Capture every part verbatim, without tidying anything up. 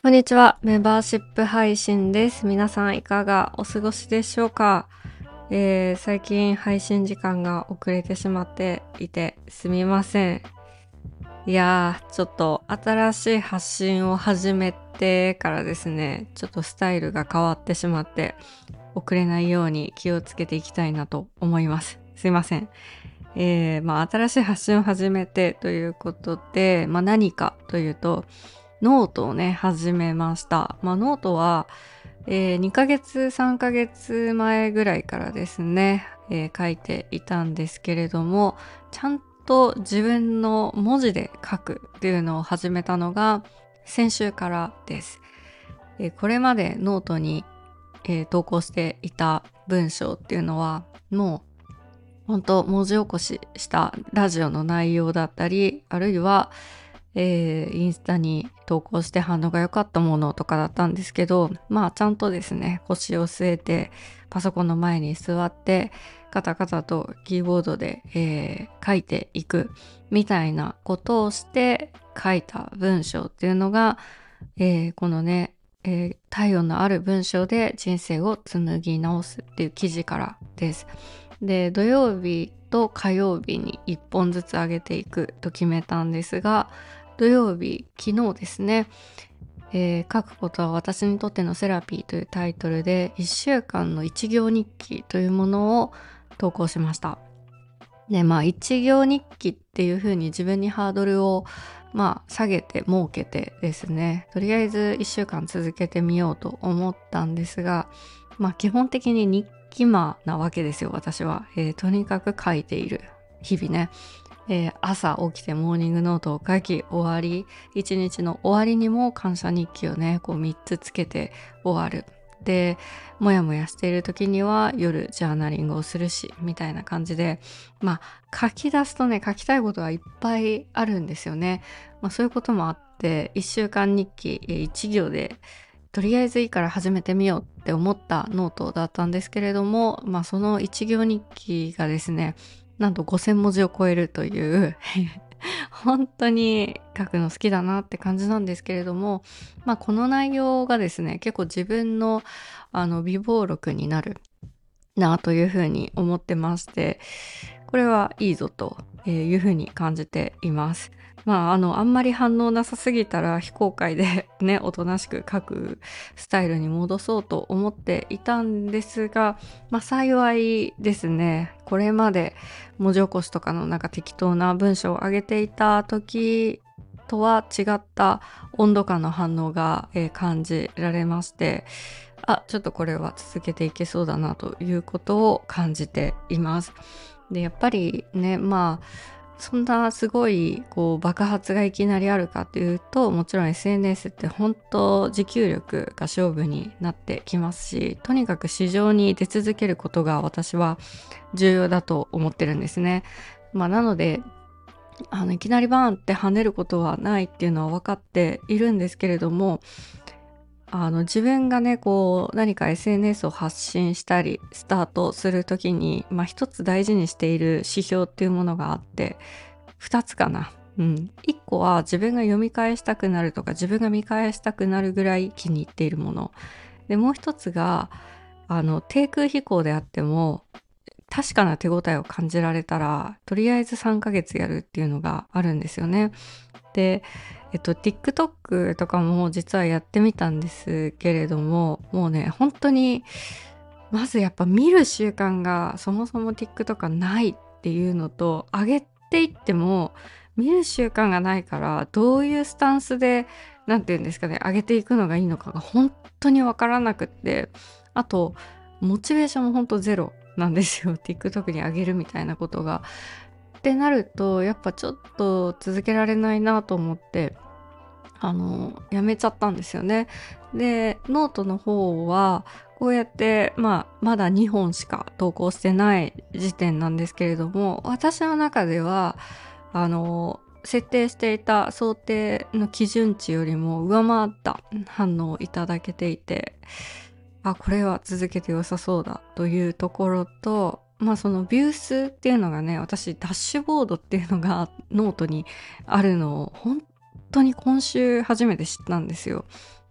こんにちは。メンバーシップ配信です。皆さんいかがお過ごしでしょうか？えー、最近配信時間が遅れてしまっていてすみません。いやー、ちょっと新しい発信を始めてからですね、ちょっとスタイルが変わってしまって遅れないように気をつけていきたいなと思います。すいません。えー、まあ新しい発信を始めてということで、まあ何かというと、ノートをね、始めました。まあ、ノートは、えー、にかげつ、さんかげつまえぐらいからですね、えー書いていたんですけれども、ちゃんと自分の文字で書くっていうのを始めたのが先週からです。えーこれまでノートに、えー投稿していた文章っていうのは、もう本当文字起こししたラジオの内容だったり、あるいはえー、インスタに投稿して反応が良かったものとかだったんですけど、まあちゃんとですね、腰を据えてパソコンの前に座ってカタカタとキーボードで、えー書いていくみたいなことをして書いた文章っていうのが、えーこのね、えー体温のある文章で人生を紡ぎ直すっていう記事からです。で、土曜日と火曜日にいっぽんずつ上げていくと決めたんですが、土曜日、昨日ですね、えー書くことは私にとってのセラピーというタイトルでいっしゅうかんの一行日記というものを投稿しました。で、まあ一行日記っていう風に自分にハードルをまあ下げて設けてですね、とりあえずいっしゅうかん続けてみようと思ったんですが、まあ基本的に日記魔なわけですよ、私は。えーとにかく書いている。日々ね。えー朝起きてモーニングノートを書き終わり、一日の終わりにも感謝日記をね、こうみっつつけて終わる。で、もやもやしている時には夜ジャーナリングをするし、みたいな感じで、まあ書き出すとね、書きたいことはいっぱいあるんですよね。まあそういうこともあって、いっしゅうかん日記いち行でとりあえずいいから始めてみようって思ったノートだったんですけれども、まあその一行日記がですね、なんとごせんもじを超えるという本当に書くの好きだなって感じなんですけれども、まあこの内容がですね、結構自分のあの備忘録になるなというふうに思ってまして、これはいいぞというふうに感じています。まあ、あの、あんまり反応なさすぎたら非公開でね、おとなしく書くスタイルに戻そうと思っていたんですが、まあ幸いですね、これまで文字起こしとかのなんか適当な文章を上げていた時とは違った温度感の反応が、えー感じられまして、あ、ちょっとこれは続けていけそうだなということを感じています。で、やっぱりね、まあ、そんなすごいこう爆発がいきなりあるかというと、もちろん エスエヌエス って本当持久力が勝負になってきますし、とにかく市場に出続けることが私は重要だと思ってるんですね。まあなので、あのいきなりバーンって跳ねることはないっていうのは分かっているんですけれども、あの自分がねこう何か エスエヌエス を発信したりスタートするときに、まあ、一つ大事にしている指標っていうものがあって、二つかな。うん。一個は自分が読み返したくなるとか自分が見返したくなるぐらい気に入っているもので、もう一つがあの低空飛行であっても確かな手応えを感じられたらとりあえずさんかげつやるっていうのがあるんですよね。で、えっと、TikTok とかも実はやってみたんですけれども、もうね、本当に、まずやっぱ見る習慣がそもそも TikTok ないっていうのと、上げていっても見る習慣がないから、どういうスタンスで、なんていうんですかね、上げていくのがいいのかが本当にわからなくって、あと、モチベーションも本当ゼロなんですよ。TikTok に上げるみたいなことが。ってなるとやっぱちょっと続けられないなと思って、あのやめちゃったんですよね。でノートの方はこうやってまあまだにほんしか投稿してない時点なんですけれども、私の中ではあの設定していた想定の基準値よりも上回った反応をいただけていて、あ、これは続けて良さそうだというところと、まあそのビュー数っていうのがね、私ダッシュボードっていうのがノートにあるのを本当に今週初めて知ったんですよ。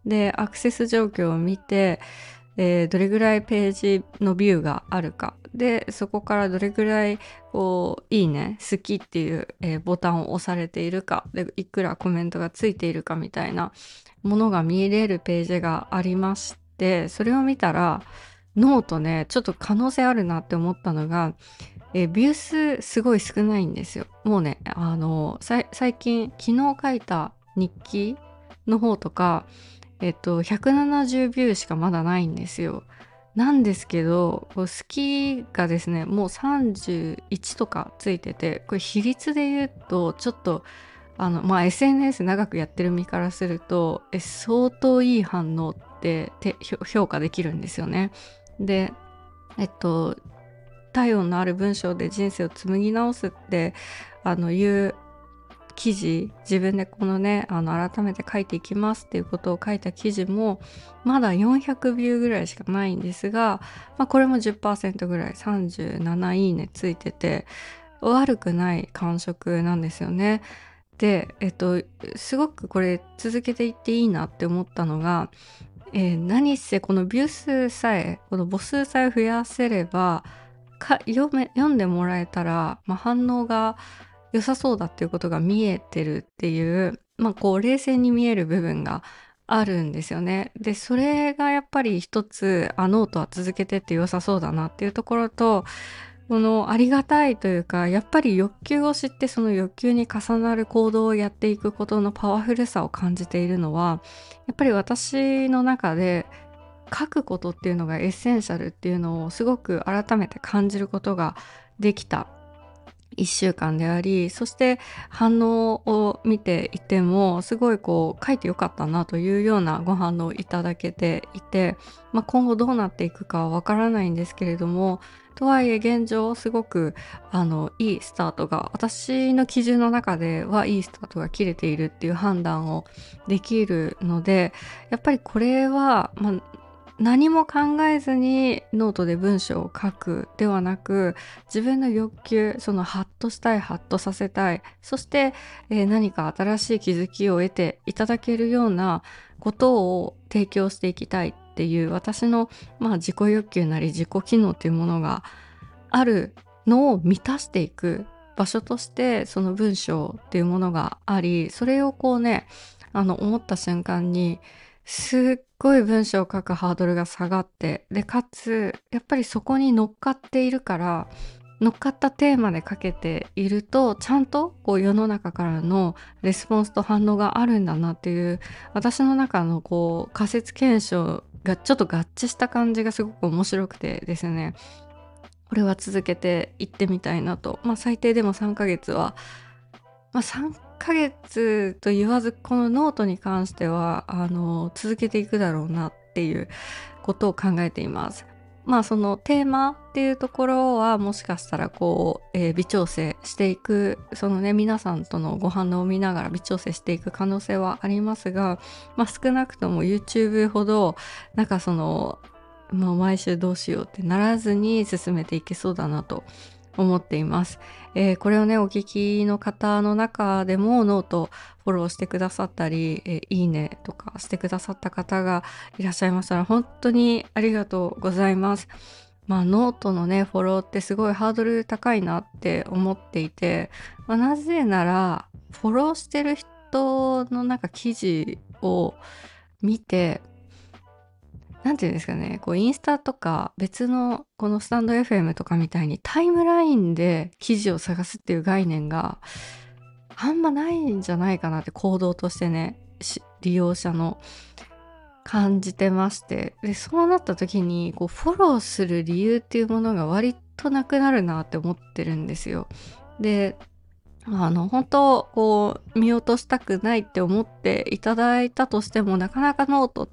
で、アクセス状況を見て、えー、どれぐらいページのビューがあるか。で、そこからどれぐらい、こう、いいね、好きっていう、えー、ボタンを押されているか。で、いくらコメントがついているかみたいなものが見れるページがありまして、それを見たら、ノートね、ちょっと可能性あるなって思ったのが、えー、ビュー数すごい少ないんですよ。もうね、あの、最近、昨日書いた日記の方とか、えっと、ひゃくななじゅうビューしかまだないんですよ。なんですけど、こう好きがですね、もうさんじゅういちとかついてて、これ比率で言うと、ちょっと、あの、まあ、エスエヌエス 長くやってる身からすると、え、相当いい反応ってて評価できるんですよね。で、えっと、体温のある文章で人生を紡ぎ直すって、あの、言う記事、自分でこのね、あの、改めて書いていきますっていうことを書いた記事も、まだよんひゃくビューぐらいしかないんですが、まあ、これも じゅっパーセント ぐらい、さんじゅうなないいねついてて、悪くない感触なんですよね。で、えっと、すごくこれ続けていっていいなって思ったのが、えー、何せこのビュー数さえ、この母数さえ増やせれば、か読め読んでもらえたら、まあ、反応が良さそうだっていうことが見えてるっていう、まあこう冷静に見える部分があるんですよね。で、それがやっぱり一つ、あ、ノートは続けてって良さそうだなっていうところと、このありがたいというか、やっぱり欲求を知ってその欲求に重なる行動をやっていくことのパワフルさを感じているのは、やっぱり私の中で書くことっていうのがエッセンシャルっていうのをすごく改めて感じることができた一週間であり、そして反応を見ていても、すごいこう書いてよかったなというようなご反応をいただけていて、まあ、今後どうなっていくかはわからないんですけれども、とはいえ現状すごくあのいいスタートが、私の基準の中ではいいスタートが切れているっていう判断をできるので、やっぱりこれは、まあ何も考えずにノートで文章を書くではなく、自分の欲求、そのハッとしたい、ハッとさせたい、そして、えー何か新しい気づきを得ていただけるようなことを提供していきたいっていう私の、まあ、自己欲求なり自己機能というものがあるのを満たしていく場所としてその文章っていうものがあり、それをこうね、あの思った瞬間にすっごい文章を書くハードルが下がって、で、かつ、やっぱりそこに乗っかっているから、乗っかったテーマで書けていると、ちゃんとこう世の中からのレスポンスと反応があるんだなっていう、私の中のこう仮説検証がちょっと合致した感じがすごく面白くてですね、これは続けていってみたいなと。まあ最低でもさんかげつは、まあ、さんかげつと言わず、このノートに関しては、あの、続けていくだろうなっていうことを考えています。まあ、そのテーマっていうところは、もしかしたら、こう、えー微調整していく、そのね、皆さんとのご反応を見ながら微調整していく可能性はありますが、まあ、少なくとも YouTube ほど、なんかその、まあ、毎週どうしようってならずに進めていけそうだなと思っています。えーこれをね、お聞きの方の中でもノートフォローしてくださったり、えーいいねとかしてくださった方がいらっしゃいましたら本当にありがとうございます。まあノートのね、フォローってすごいハードル高いなって思っていて、まあ、なぜならフォローしてる人のなんか記事を見て、なんていうんですかね、こうインスタとか別のこのスタンド エフエム とかみたいにタイムラインで記事を探すっていう概念があんまないんじゃないかなって、行動としてね、し利用者の感じてまして。で、そうなった時にこうフォローする理由っていうものが割となくなるなって思ってるんですよ。で、あの、本当、こう、見落としたくないって思っていただいたとしても、なかなかノートって、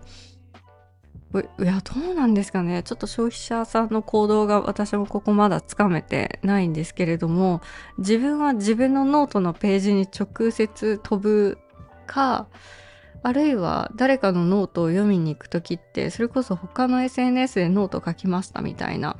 ういや、どうなんですかね。ちょっと消費者さんの行動が私もここまだつかめてないんですけれども、自分は自分のノートのページに直接飛ぶか、あるいは誰かのノートを読みに行くときって、それこそ他の エスエヌエス でノート書きましたみたいな、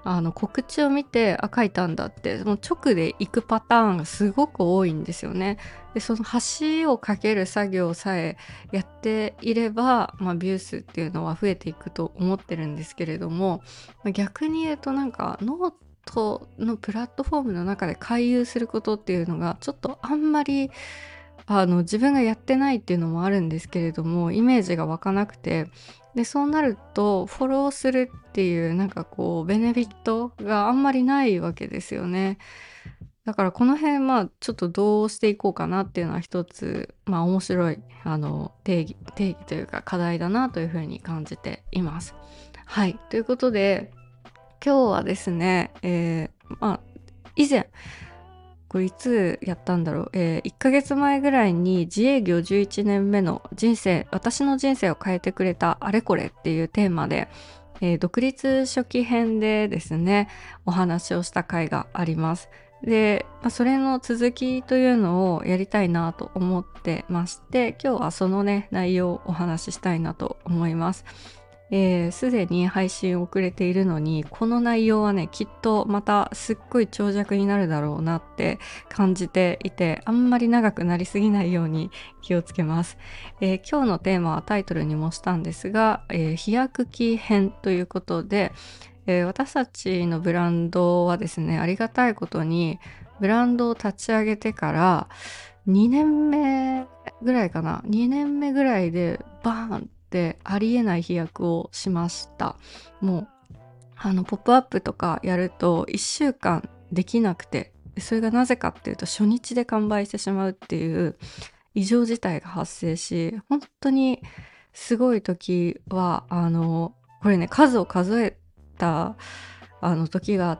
あの告知を見て、あ、書いたんだって、もう直で行くパターンがすごく多いんですよね。で、その橋を架ける作業さえやっていれば、まあ、ビュー数っていうのは増えていくと思ってるんですけれども、まあ、逆に言うとなんかノートのプラットフォームの中で回遊することっていうのがちょっとあんまりあの自分がやってないっていうのもあるんですけれども、イメージが湧かなくて、でそうなるとフォローするっていうなんかこうベネフィットがあんまりないわけですよね。だからこの辺まあちょっとどうしていこうかなっていうのは一つまあ面白いあの定義定義というか課題だなというふうに感じています。はい、ということで今日はですね、えー、まあ以前これいつやったんだろう、えー、いっかげつまえぐらいに自営業じゅういちねんめの人生、私の人生を変えてくれたあれこれっていうテーマで、えー、独立初期編でですね、お話をした回があります。で、まあ、それの続きというのをやりたいなと思ってまして、今日はそのね、内容をお話ししたいなと思います。えー、すでに配信遅れているのに、この内容はね、きっとまたすっごい長尺になるだろうなって感じていて、あんまり長くなりすぎないように気をつけます。えー、今日のテーマはタイトルにもしたんですが、えー、飛躍期編ということで、えー、私たちのブランドはですね、ありがたいことに、ブランドを立ち上げてからにねんめぐらいかな、にねんめぐらいでバーンってありえない飛躍をしました。もうあのポップアップとかやるといっしゅうかんできなくて、それがなぜかっていうと初日で完売してしまうっていう異常事態が発生し、本当にすごい時はあのこれね、数を数えたあの時があって、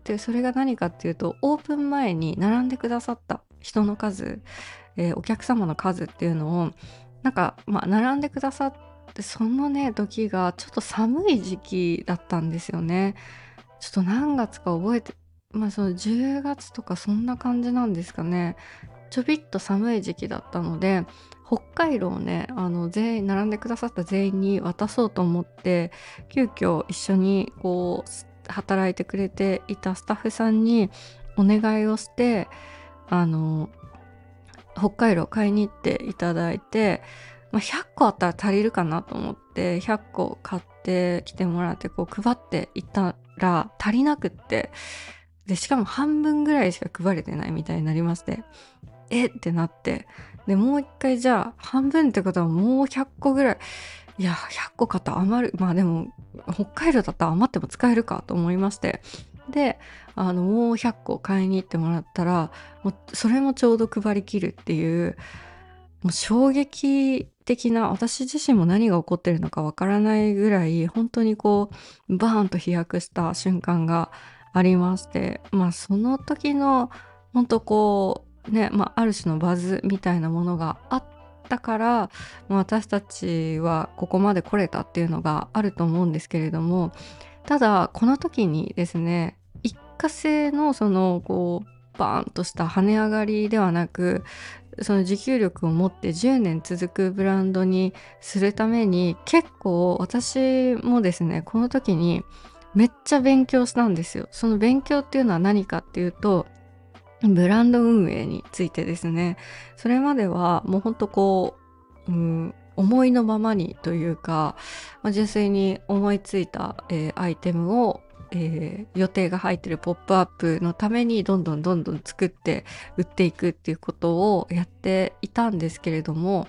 でそれが何かっていうと、オープン前に並んでくださった人の数、えーお客様の数っていうのをなんかまあ並んでくださって、そのね時がちょっと寒い時期だったんですよね。ちょっと何月か覚えて、まあそのじゅうがつとかそんな感じなんですかね。ちょびっと寒い時期だったので、北海道をね、あの全員並んでくださった全員に渡そうと思って、急遽一緒にこう働いてくれていたスタッフさんにお願いをして、あの北海道買いに行っていただいて、まあ、ひゃっこあったら足りるかなと思ってひゃっこ買ってきてもらって、こう配っていったら足りなくって、でしかも半分ぐらいしか配れてないみたいになりまして、えってなって、でもう一回、じゃあ半分ってことはもうひゃっこぐらい、いやひゃっこ買ったら余る、まあでも北海道だったら余っても使えるかと思いまして、であのもうひゃっこ買いに行ってもらったら、もうそれもちょうど配りきるっていう、もう衝撃的な、私自身も何が起こってるのかわからないぐらい本当にこうバーンと飛躍した瞬間がありまして、まあその時の本当こうね、まあある種のバズみたいなものがあったから、まあ私たちはここまで来れたっていうのがあると思うんですけれども、ただこの時にですね、一過性のそのこうバーンとした跳ね上がりではなく、その持久力を持ってじゅうねん続くブランドにするために、結構私もですね、この時にめっちゃ勉強したんですよ。その勉強っていうのは何かっていうと、ブランド運営についてですね。それまではもうほんとこう、うん、思いのままにというか、まあ、純粋に思いついた、えーアイテムを、えー予定が入ってるポップアップのためにどんどんどんどん作って売っていくっていうことをやっていたんですけれども、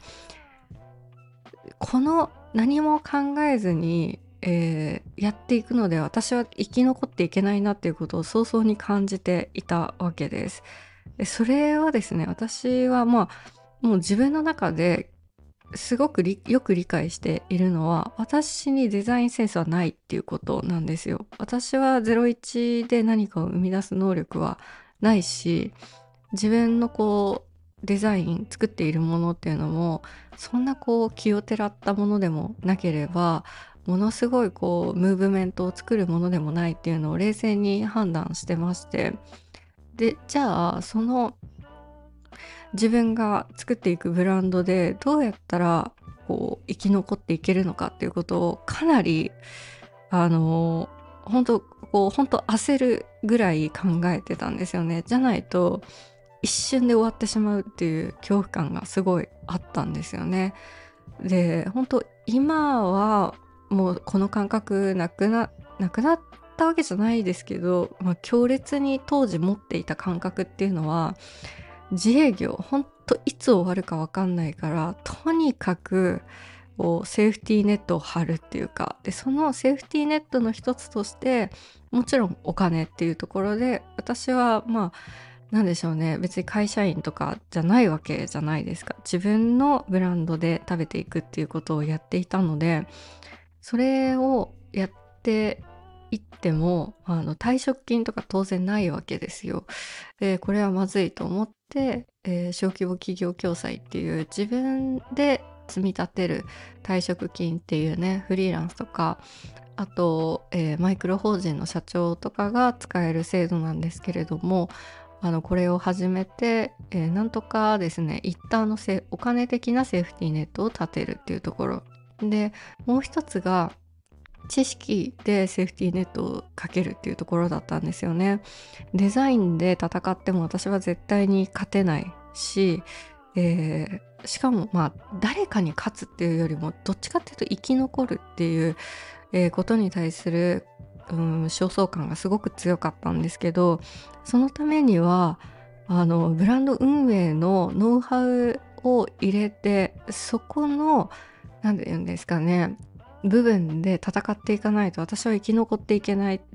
この何も考えずに、えーやっていくので私は生き残っていけないなっていうことを早々に感じていたわけです。でそれはですね、私はまあもう自分の中ですごくりよく理解しているのは、私にデザインセンスはないっていうことなんですよ。私はゼロイチで何かを生み出す能力はないし、自分のこうデザイン作っているものっていうのもそんなこう気をてらったものでもなければ、ものすごいこうムーブメントを作るものでもないっていうのを冷静に判断してまして、でじゃあその自分が作っていくブランドでどうやったらこう生き残っていけるのかっていうことをかなりあの本当こう本当焦るぐらい考えてたんですよね。じゃないと一瞬で終わってしまうっていう恐怖感がすごいあったんですよね。で、本当今はもうこの感覚なくな、なくなったわけじゃないですけど、まあ、強烈に当時持っていた感覚っていうのは、自営業、本当いつ終わるかわかんないから、とにかくこうセーフティーネットを張るっていうか、で、そのセーフティーネットの一つとして、もちろんお金っていうところで、私はまあ、なんでしょうね。別に会社員とかじゃないわけじゃないですか。自分のブランドで食べていくっていうことをやっていたので、それをやっていっても、あの、退職金とか当然ないわけですよ。で、これはまずいと思って、えー小規模企業共済っていう自分で積み立てる退職金っていうね、フリーランスとか、あと、えーマイクロ法人の社長とかが使える制度なんですけれども、あのこれを始めて、えーなんとかですね、一旦のせお金的なセーフティーネットを立てるっていうところで、もう一つが知識でセーフティーネットをかけるっていうところだったんですよね。デザインで戦っても私は絶対に勝てないし、えーしかもまあ誰かに勝つっていうよりもどっちかっていうと生き残るっていう、えーことに対する、うん、焦燥感がすごく強かったんですけど、そのためにはあのブランド運営のノウハウを入れて、そこの何て言うんですかね、部分で戦っていかないと私は生き残っていけないって、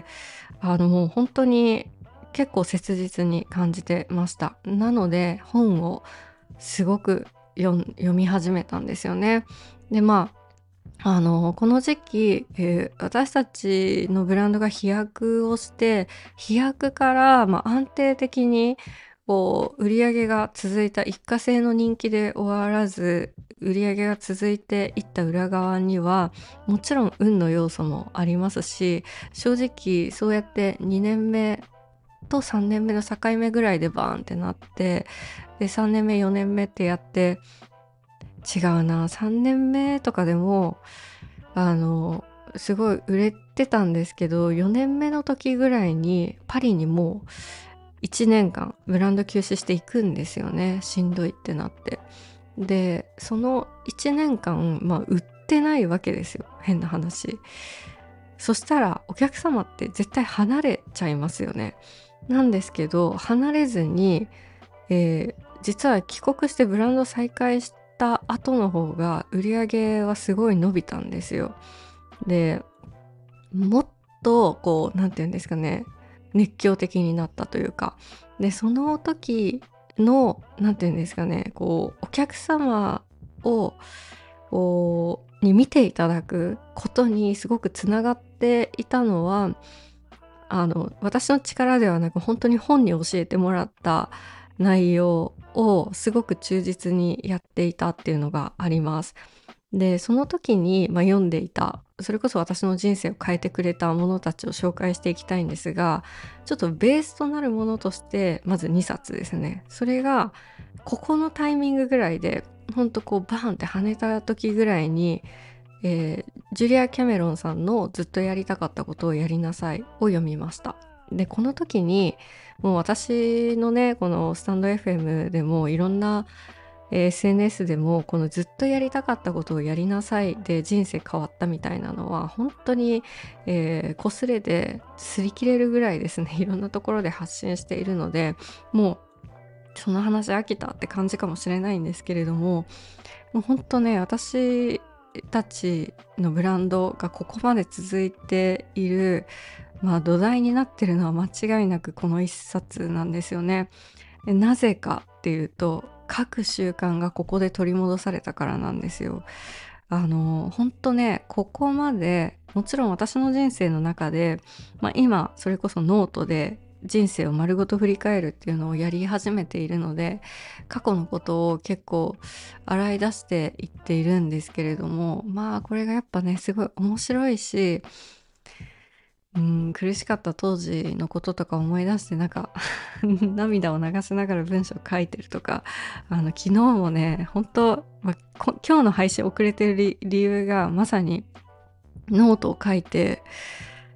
あのもう本当に結構切実に感じてました。なので本をすごく読ん読み始めたんですよね。で、まあ、あの、この時期、えー私たちのブランドが飛躍をして、飛躍から、まあ、安定的に、こう、売り上げが続いた一過性の人気で終わらず、売り上げが続いていった裏側には、もちろん運の要素もありますし、正直そうやってにねんめとさんねんめの境目ぐらいでバーンってなって、で、さんねんめ、よねんめってやって、違うな、さんねんめとかでも、あの、すごい売れてたんですけど、よねんめの時ぐらいにパリにもういちねんかんブランド休止していくんですよね。しんどいってなって。で、そのいちねんかん、まあ売ってないわけですよ。変な話。そしたらお客様って絶対離れちゃいますよね。なんですけど、離れずに、えー実は帰国してブランド再開した後の方が売り上げはすごい伸びたんですよ。で、もっとこう、なんていうんですかね、熱狂的になったというか。で、その時の、なんていうんですかね、こう、お客様を、こう、に見ていただくことにすごくつながっていたのは、あの、私の力ではなく本当に本に教えてもらった内容をすごく忠実にやっていたっていうのがあります。で、その時に、まあ、読んでいた、それこそ私の人生を変えてくれたものたちを紹介していきたいんですが、ちょっとベースとなるものとして、まずにさつですね。それが、ここのタイミングぐらいで、ほんとこうバーンって跳ねた時ぐらいに、えージュリア・キャメロンさんのずっとやりたかったことをやりなさいを読みました。で、この時に、もう私のね、このスタンド エフエム でもいろんな、えー エスエヌエス でもこのずっとやりたかったことをやりなさいで人生変わったみたいなのは本当に、えー、擦れで擦り切れるぐらいですね、いろんなところで発信しているので、もうその話飽きたって感じかもしれないんですけれども、もう本当ね、私たちのブランドがここまで続いている、まあ土台になってるのは間違いなくこの一冊なんですよね。でなぜかっていうと、各習慣がここで取り戻されたからなんですよ。あの、本当ね、ここまで、もちろん私の人生の中で、まあ今、それこそノートで人生を丸ごと振り返るっていうのをやり始めているので、過去のことを結構洗い出していっているんですけれども、まあこれがやっぱね、すごい面白いし、うん、苦しかった当時のこととか思い出してなんか涙を流しながら文章書いてるとか、あの昨日もね、本当、まあ、こ今日の配信遅れてる理理由がまさにノートを書いて、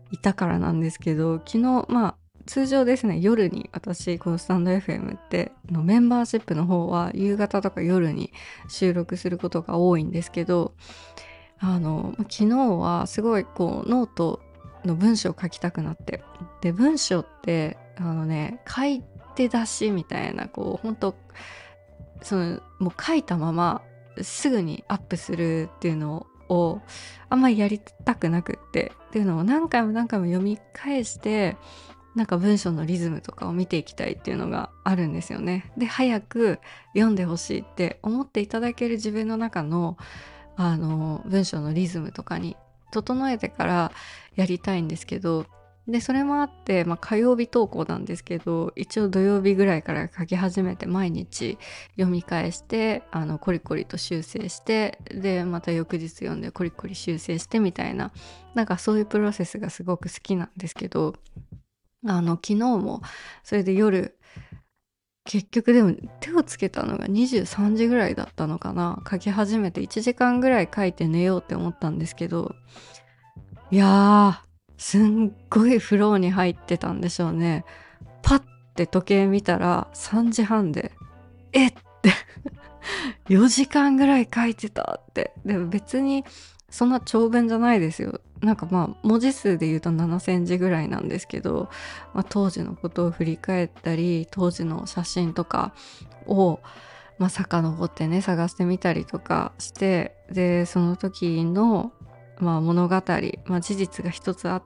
いたからなんですけど、昨日、まあ、通常ですね、夜に私、このスタンド エフエム ってのメンバーシップの方は夕方とか夜に収録することが多いんですけど、あの、昨日はすごいこうノートの文章を書きたくなって。で、文章って、あのね、書いて出しみたいな、こう、本当その、もう書いたまますぐにアップするっていうのをあんまりやりたくなくって、っていうのを何回も何回も読み返して、なんか文章のリズムとかを見ていきたいっていうのがあるんですよね。で、早く読んでほしいって思っていただける自分の中のあの文章のリズムとかに整えてからやりたいんですけど、でそれもあって、まあ、火曜日投稿なんですけど、一応土曜日ぐらいから書き始めて、毎日読み返して、あのコリコリと修正して、でまた翌日読んでコリコリ修正してみたいな、なんかそういうプロセスがすごく好きなんですけど、あの昨日もそれで夜、結局でも手をつけたのがにじゅうさんじぐらいだったのかな。書き始めていちじかんぐらい書いて寝ようって思ったんですけど、いやー、すんごいフローに入ってたんでしょうね。パッて時計見たらさんじはんで、えってよじかんぐらい書いてたって。でも別にそんな長文じゃないですよ。なんかまあ文字数で言うとななせんじぐらいなんですけど、まあ、当時のことを振り返ったり、当時の写真とかをまあ遡ってね、探してみたりとかして、でその時のまあ物語、まあ、事実が一つあって、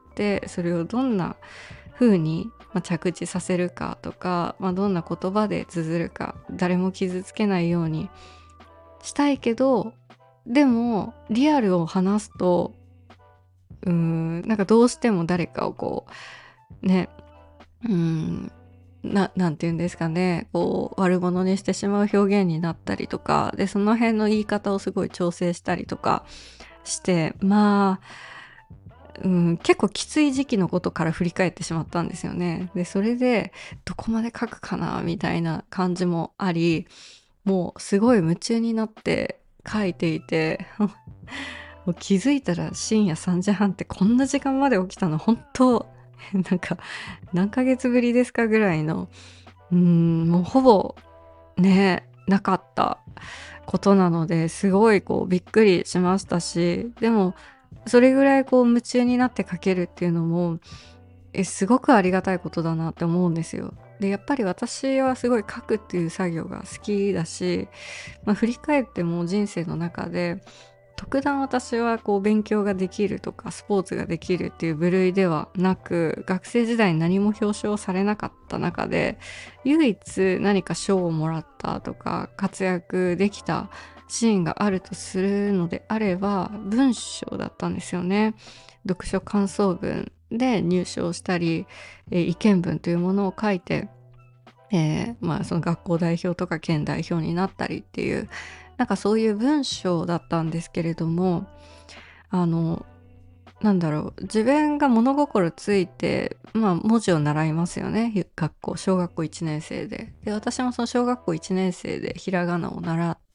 それをどんな風にまあ着地させるかとか、まあ、どんな言葉で綴るか、誰も傷つけないようにしたいけど、でもリアルを話すと、うーんなんかどうしても誰かをこうね、うーんななんて言うんですかね、こう悪者にしてしまう表現になったりとかで、その辺の言い方をすごい調整したりとかして、まあ、うん、結構きつい時期のことから振り返ってしまったんですよね。でそれでどこまで書くかなみたいな感じもあり、もうすごい夢中になって書いていてもう気づいたら深夜さんじはんって、こんな時間まで起きたの本当なんか何ヶ月ぶりですかぐらいの、うーんもうほぼねなかったことなので、すごいこうびっくりしましたし、でもそれぐらいこう夢中になって書けるっていうのもえすごくありがたいことだなって思うんですよ。でやっぱり私はすごい書くっていう作業が好きだし、まあ、振り返っても人生の中で特段私はこう勉強ができるとかスポーツができるっていう部類ではなく、学生時代に何も表彰されなかった中で唯一何か賞をもらったとか活躍できたシーンがあるとするのであれば文章だったんですよね。読書感想文で入賞したり、えー意見文というものを書いて、えーまあその学校代表とか県代表になったりっていう、なんかそういう文章だったんですけれども、あのなんだろう、自分が物心ついて、まあ文字を習いますよね、学校、小学校いちねん生で。で私もその小学校いちねん生でひらがなを習って、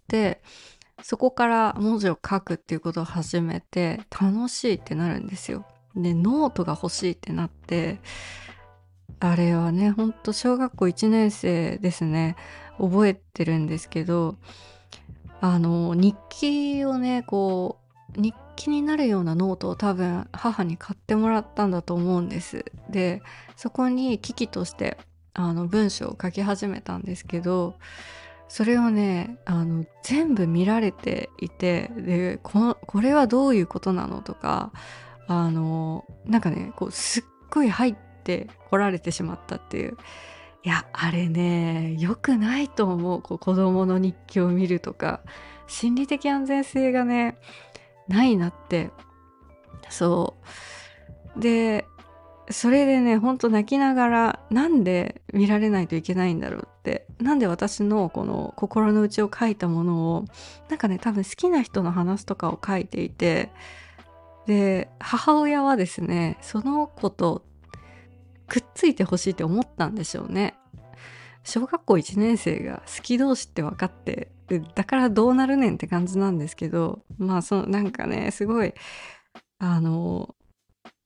そこから文字を書くっていうことを始めて、楽しいってなるんですよ。でノートが欲しいってなって、あれはね、ほんと小学校いちねん生ですね、覚えてるんですけど、あの日記をね、こう日記になるようなノートを多分母に買ってもらったんだと思うんです。でそこに機器としてあの文章を書き始めたんですけど、それをね、あの全部見られていて、で こ, これはどういうことなのとか、あのなんかね、こうすっごい入ってこられてしまったっていう。いやあれね、良くないと思う。こう子供の日記を見るとか、心理的安全性がねないなって。そうで、それでね、ほんと泣きながら、なんで見られないといけないんだろうって、なんで私のこの心の内を書いたものを、なんかね、多分好きな人の話とかを書いていて、で母親はですね、その子とくっついてほしいって思ったんでしょうね。小学校いちねん生が好き同士って分かって、だからどうなるねんって感じなんですけど、まあそのなんかね、すごいあの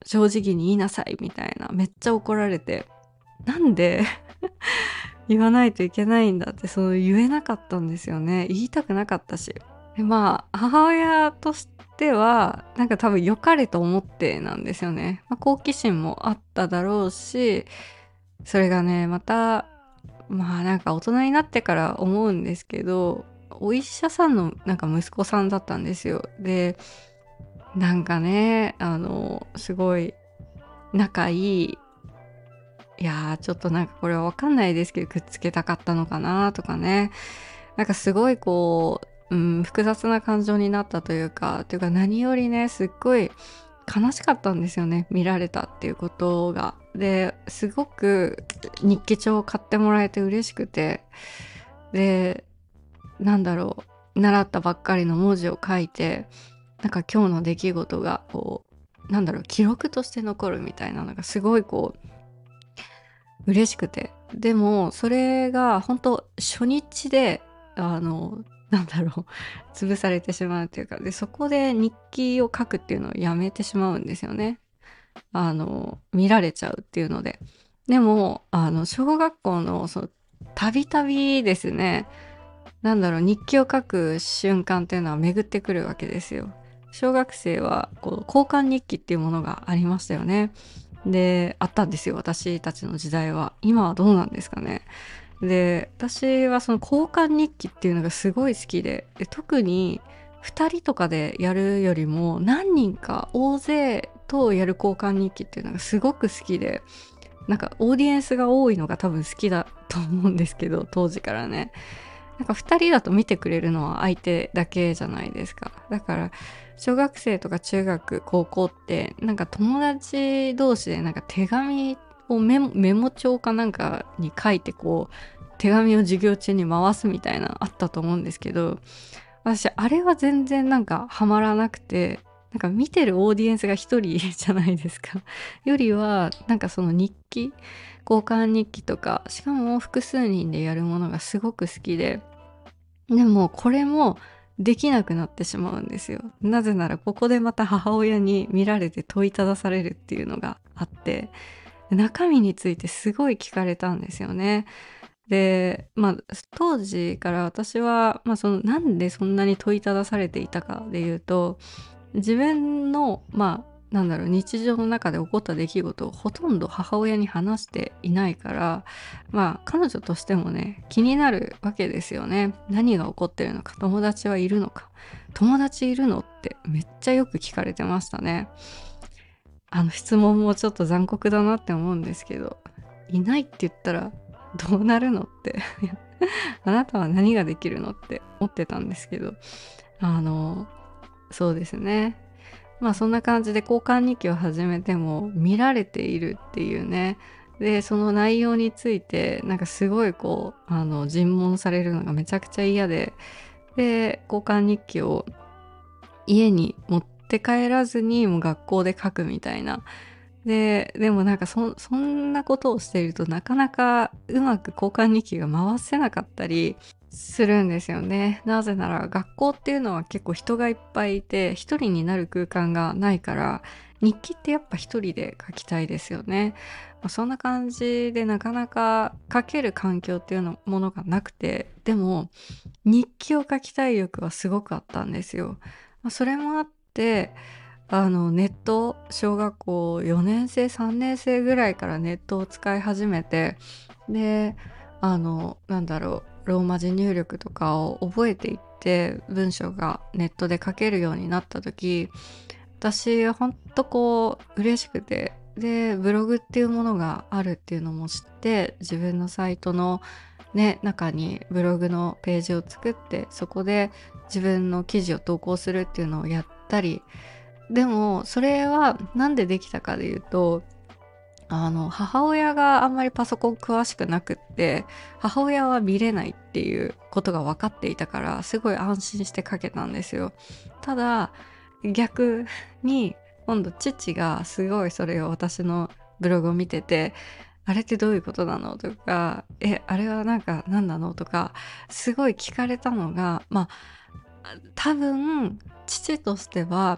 正直に言いなさいみたいな、めっちゃ怒られて、なんで言わないといけないんだって、そう言えなかったんですよね。言いたくなかったし。で、まあ、母親としては、なんか多分良かれと思ってなんですよね。まあ、好奇心もあっただろうし、それがね、また、まあなんか大人になってから思うんですけど、お医者さんのなんか息子さんだったんですよ。で、なんかね、あの、すごい仲いい、いやーちょっとなんかこれはわかんないですけど、くっつけたかったのかなとかね。なんかすごいこう、うん、複雑な感情になったというか、というか何よりね、すっごい悲しかったんですよね。見られたっていうことが。で、すごく日記帳を買ってもらえて嬉しくて、で、なんだろう、習ったばっかりの文字を書いて、なんか今日の出来事がこう、なんだろう、記録として残るみたいなのがすごいこう、嬉しくて。でも、それが本当初日で、あの、なんだろう、潰されてしまうというか、で、そこで日記を書くっていうのをやめてしまうんですよね。あの、見られちゃうっていうので。でも、あの、小学校の、その、たびたびですね、なんだろう、日記を書く瞬間っていうのは巡ってくるわけですよ。小学生は、こう、交換日記っていうものがありましたよね。で、あったんですよ、私たちの時代は。今はどうなんですかね。で、私はその交換日記っていうのがすごい好きで、で特にふたりとかでやるよりも何人か大勢とやる交換日記っていうのがすごく好きで、なんかオーディエンスが多いのが多分好きだと思うんですけど、当時からね。なんかふたりだと見てくれるのは相手だけじゃないですか。だから小学生とか中学高校ってなんか友達同士でなんか手紙をメモ、メモ帳かなんかに書いてこう手紙を授業中に回すみたいなあったと思うんですけど、私あれは全然なんかハマらなくて、なんか見てるオーディエンスが一人じゃないですか。よりはなんかその日記、交換日記とか、しかも複数人でやるものがすごく好きで、でもこれもできなくなってしまうんですよ。なぜならここでまた母親に見られて問いただされるっていうのがあって、中身についてすごい聞かれたんですよね。で、まあ当時から私は、まあそのなんでそんなに問いただされていたかで言うと、自分の、まあ、なんだろう、日常の中で起こった出来事をほとんど母親に話していないから、まあ、彼女としてもね、気になるわけですよね。何が起こってるのか、友達はいるのか、友達いるのってめっちゃよく聞かれてましたね。あの質問もちょっと残酷だなって思うんですけど、いないって言ったらどうなるのってあなたは何ができるのって思ってたんですけど、あの、そうですね。まあそんな感じで交換日記を始めても見られているっていうね。で、その内容についてなんかすごいこう、あの、尋問されるのがめちゃくちゃ嫌で、で、交換日記を家に持って帰らずにもう学校で書くみたいな。で、でもなんかそ、そんなことをしているとなかなかうまく交換日記が回せなかったりするんですよね。なぜなら学校っていうのは結構人がいっぱいいて一人になる空間がないから、日記ってやっぱ一人で書きたいですよね。まあ、そんな感じでなかなか書ける環境っていうのものがなくて、でも日記を書きたい欲はすごくあったんですよ。まあ、それもあって、あのネット、小学校よねん生さんねん生ぐらいからネットを使い始めて、で、あのなんだろう、ローマ字入力とかを覚えていって文章がネットで書けるようになった時、私ほんとこう嬉しくて、でブログっていうものがあるっていうのも知って、自分のサイトのね中にブログのページを作って、そこで自分の記事を投稿するっていうのをやったり、でもそれはなんでできたかで言うと、あの母親があんまりパソコン詳しくなくって、母親は見れないっていうことが分かっていたから、すごい安心して書けたんですよ。ただ逆に今度父がすごいそれを私のブログを見てて、あれってどういうことなのとか、えあれはなんか何なのとかすごい聞かれたのが、まあ多分父としては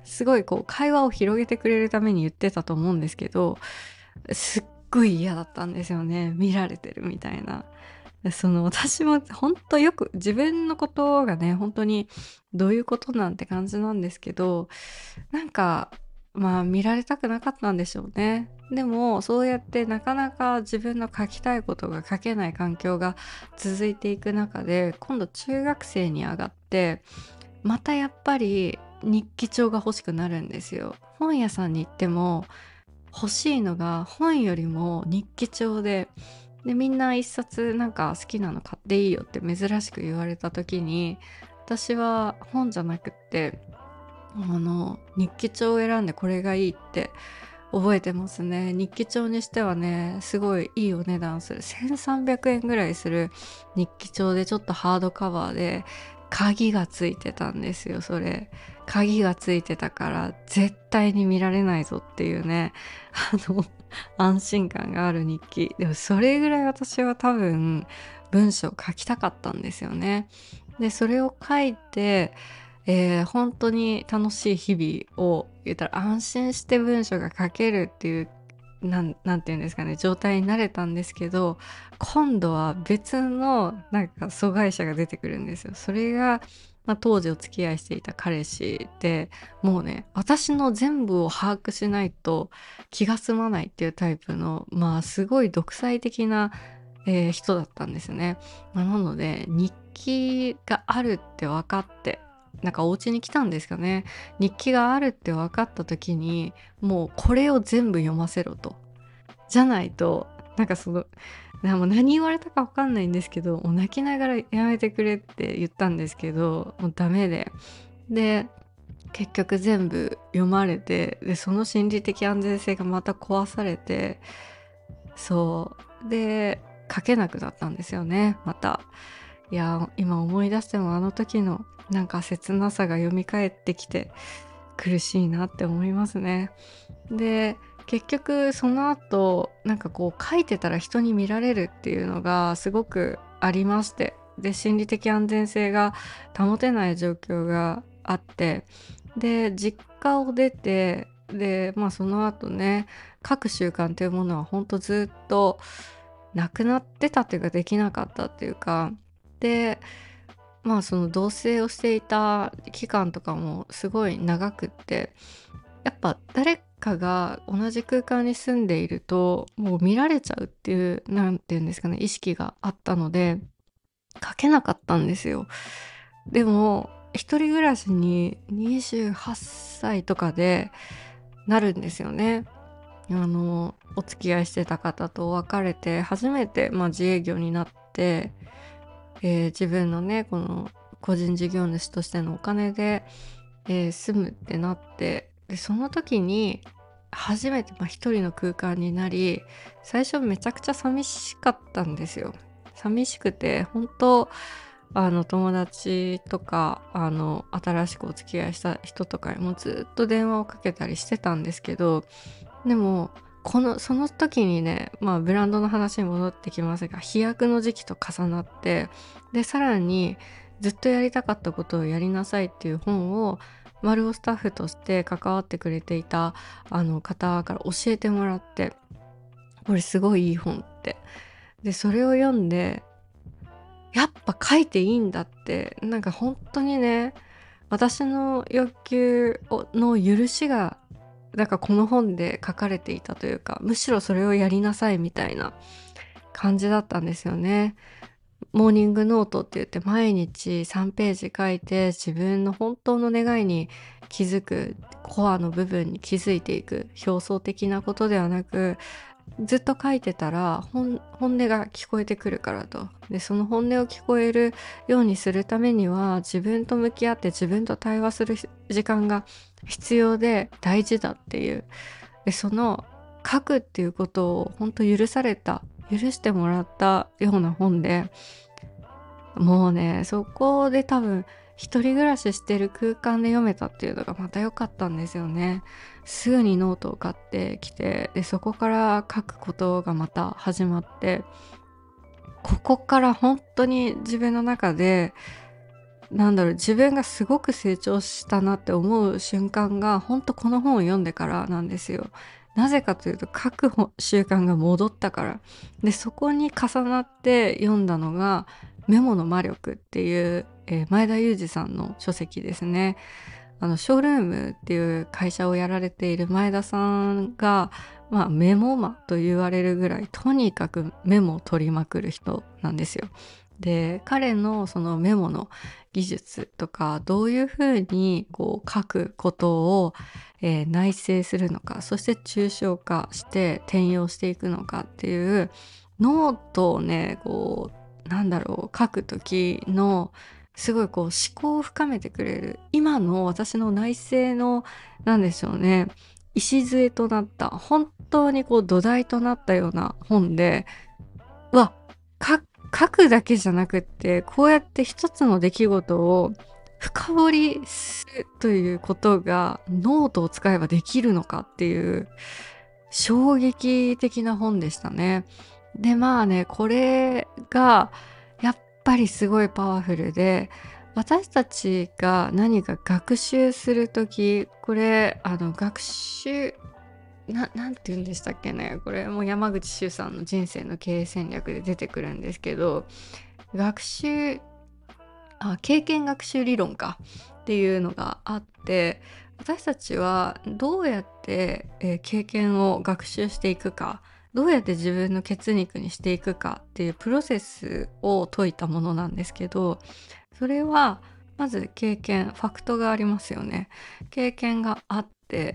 すごいこう会話を広げてくれるために言ってたと思うんですけど、すっごい嫌だったんですよね。見られてるみたいな。その私も本当よく自分のことがね、本当にどういうことなんて感じなんですけど、なんかまあ見られたくなかったんでしょうね。でもそうやってなかなか自分の書きたいことが書けない環境が続いていく中で、今度中学生に上がってまたやっぱり日記帳が欲しくなるんですよ。本屋さんに行っても欲しいのが本よりも日記帳で、でみんな一冊なんか好きなの買っていいよって珍しく言われた時に、私は本じゃなくってあの日記帳を選んでこれがいいって覚えてますね。日記帳にしてはね、すごいいいお値段するせんさんびゃくえんぐらいする日記帳で、ちょっとハードカバーで鍵がついてたんですよ。それ鍵がついてたから絶対に見られないぞっていうね、あの安心感がある日記。でもそれぐらい私は多分文章を書きたかったんですよね。でそれを書いて、えー本当に楽しい日々を言ったら安心して文章が書けるっていう、なん、なんていうんですかね、状態になれたんですけど、今度は別のなんか阻害者が出てくるんですよ。それが、まあ、当時お付き合いしていた彼氏で、もうね、私の全部を把握しないと気が済まないっていうタイプの、まあすごい独裁的な、えー人だったんですね。まあ、なので、日記があるって分かって、なんかお家に来たんですかね。日記があるって分かった時に、もうこれを全部読ませろと。じゃないと、なんかその、なもう何言われたか分かんないんですけど、もう泣きながらやめてくれって言ったんですけど、もうダメで。で、結局全部読まれて、で、その心理的安全性がまた壊されて、そう。で、書けなくなったんですよね、また。いや、今思い出してもあの時のなんか切なさが蘇ってきて苦しいなって思いますね。で、結局その後、なんかこう書いてたら人に見られるっていうのがすごくありまして、で、心理的安全性が保てない状況があって、で、実家を出て、で、まあその後ね、書く習慣っていうものはほんとずっとなくなってたっていうかできなかったっていうか、で、まあその同棲をしていた期間とかもすごい長くって、やっぱ誰かが同じ空間に住んでいるともう見られちゃうっていう、なんていうんですかね、意識があったので書けなかったんですよ。でも一人暮らしににじゅうはっさいとかでなるんですよね。あのお付き合いしてた方と別れて初めて、まあ、自営業になって、えー自分のねこの個人事業主としてのお金で、えー住むってなって、でその時に初めて、まあ、一人の空間になり、最初めちゃくちゃ寂しかったんですよ。寂しくて本当、あの友達とかあの新しくお付き合いした人とかにもずっと電話をかけたりしてたんですけど、でもこのその時にね、まあブランドの話に戻ってきますが、飛躍の時期と重なって、でさらにずっとやりたかったことをやりなさいっていう本を丸尾スタッフとして関わってくれていたあの方から教えてもらって、これすごいいい本って。でそれを読んで、やっぱ書いていいんだって、なんか本当にね、私の欲求をの許しがなんかこの本で書かれていたというか、むしろそれをやりなさいみたいな感じだったんですよね。モーニングノートって言って毎日さんページ書いて、自分の本当の願いに気づく、コアの部分に気づいていく、表層的なことではなく、ずっと書いてたら本本音が聞こえてくるからと。でその本音を聞こえるようにするためには、自分と向き合って自分と対話する時間が必要で大事だっていう。でその書くっていうことを本当許された、許してもらったような本で、もうね、そこで多分一人暮らししてる空間で読めたっていうのがまた良かったんですよね。すぐにノートを買ってきて、でそこから書くことがまた始まって、ここから本当に自分の中でなんだろう、自分がすごく成長したなって思う瞬間が本当この本を読んでからなんですよ。なぜかというと書く習慣が戻ったから。で、そこに重なって読んだのがメモの魔力っていう、えー前田裕二さんの書籍ですね。あの、ショールームっていう会社をやられている前田さんが、まあメモ魔と言われるぐらいとにかくメモを取りまくる人なんですよ。で、彼のそのメモの技術とか、どういうふうにこう書くことを、えー内省するのか、そして抽象化して転用していくのかっていうノートをね、こう、なんだろう、書くときの、すごいこう思考を深めてくれる。今の私の内省の、なんでしょうね、礎となった、本当にこう土台となったような本で、うわ、か書くだけじゃなくって、こうやって一つの出来事を深掘りするということがノートを使えばできるのかっていう衝撃的な本でしたね。で、まあね、これがやっぱりすごいパワフルで、私たちが何か学習するとき、これ、あの、学習、な、なんて言うんでしたっけね。これも山口周さんの人生の経営戦略で出てくるんですけど、学習、あ、経験学習理論かっていうのがあって、私たちはどうやって、えー経験を学習していくか、どうやって自分の血肉にしていくかっていうプロセスを説いたものなんですけど、それはまず経験、ファクトがありますよね。経験があって、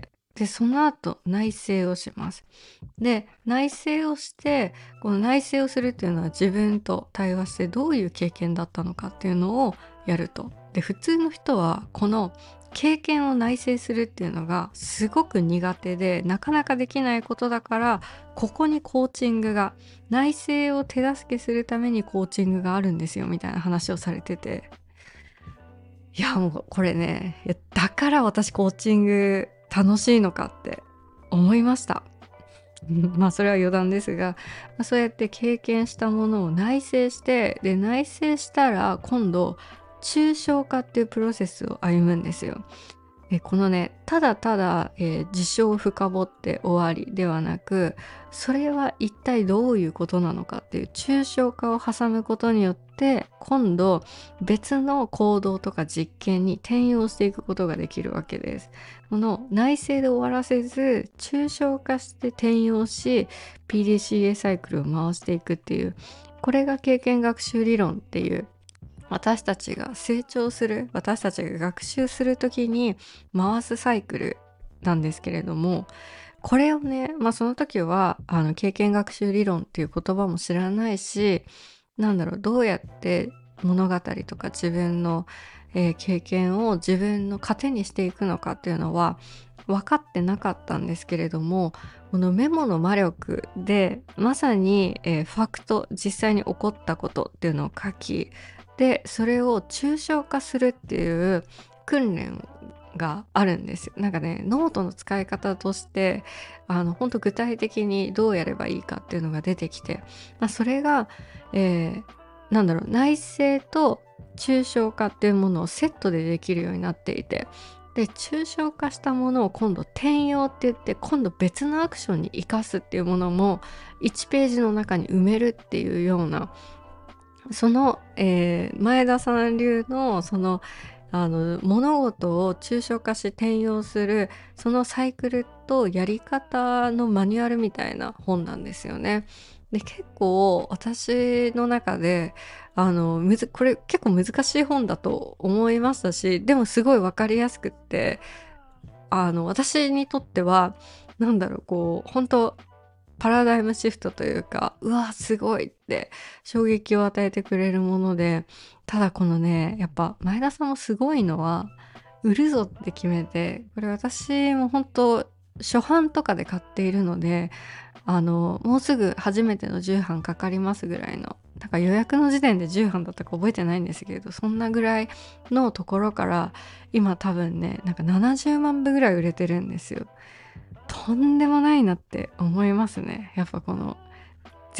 で、その後内省をします。で、内省をして、この内省をするっていうのは自分と対話してどういう経験だったのかっていうのをやると。で、普通の人はこの経験を内省するっていうのがすごく苦手でなかなかできないことだから、ここにコーチングが、内省を手助けするためにコーチングがあるんですよみたいな話をされてて、いやもうこれね、いやだから私コーチング楽しいのかって思いました。まあそれは余談ですが、まあそうやって経験したものを内省して、で内省したら今度抽象化っていうプロセスを歩むんですよ。えこのね、ただただ、えー事象を深掘って終わりではなく、それは一体どういうことなのかっていう抽象化を挟むことによって、今度別の行動とか実験に転用していくことができるわけです。この内省で終わらせず、抽象化して転用し、ピーディーシーエー サイクルを回していくっていう、これが経験学習理論っていう、私たちが成長する、私たちが学習するときに回すサイクルなんですけれども、これをね、まあその時は、あの、経験学習理論っていう言葉も知らないし、なんだろう、どうやって物語とか自分の、えー経験を自分の糧にしていくのかっていうのは分かってなかったんですけれども、このメモの魔力でまさに、えーファクト、実際に起こったことっていうのを書き、でそれを抽象化するっていう訓練があるんですよ。なんかね、ノートの使い方としてあの本当具体的にどうやればいいかっていうのが出てきて、まあ、それが、えーなんだろう、内省と抽象化っていうものをセットでできるようになっていて、で抽象化したものを今度転用って言って、今度別のアクションに生かすっていうものもいちページの中に埋めるっていうような、その、えー前田さん流のそのあの物事を抽象化し転用するそのサイクルとやり方のマニュアルみたいな本なんですよね。で結構私の中であのむずこれ結構難しい本だと思いましたし、でもすごいわかりやすくって、あの私にとってはなんだろう、こう本当パラダイムシフトというか、うわすごいって衝撃を与えてくれるもので、ただこのね、やっぱ前田さんもすごいのは売るぞって決めて、これ私も本当初版とかで買っているので、あのもうすぐ初めてのじゅう版かかりますぐらいの、なんか予約の時点でじゅう版だったか覚えてないんですけれど、そんなぐらいのところから今多分ね、なんかななじゅうまん部ぐらい売れてるんですよ。とんでもないなって思いますね。やっぱこの絶